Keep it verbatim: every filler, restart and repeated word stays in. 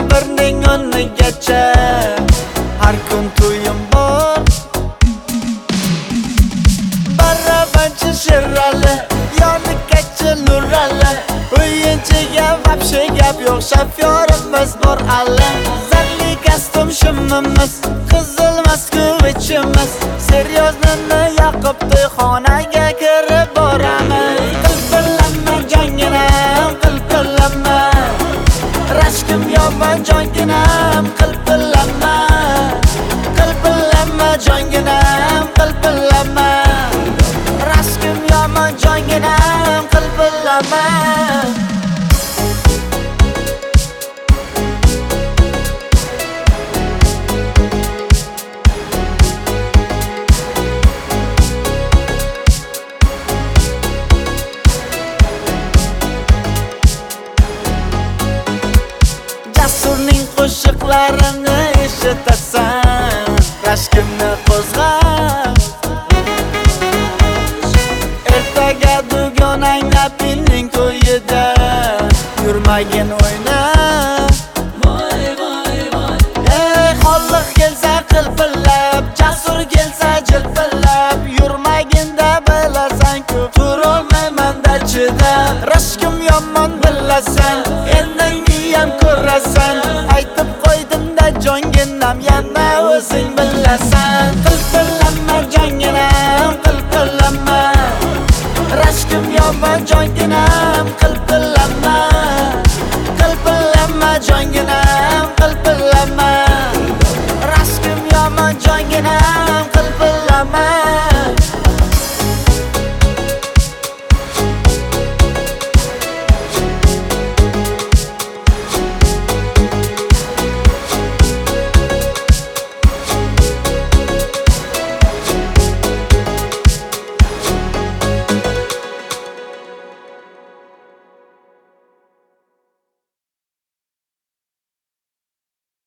umrning o'rnigacha har kun to'yim bor. Barabanchi Sherali, yonikachi Nurali, o'yinchiga vapshe gap yo'q, shofyorimiz bor alla. Zalli kostyum shimimiz, qizil moskvichimiz, seryoznini yoqib to'yxonaga kirib boramiz. Qilpillanma jonginam, qilpillanma, rashkim yomon jonginam, qilpillanma, qilpillanma jonginam, qilpillanma, rashkim yomon jonginam, qilpillanma. Jasurning qo'shiqlarini eshitasan, rashkimni qo'zg'ab, ertaga dugonang Nabilning to'yida yurmagin o'ynab.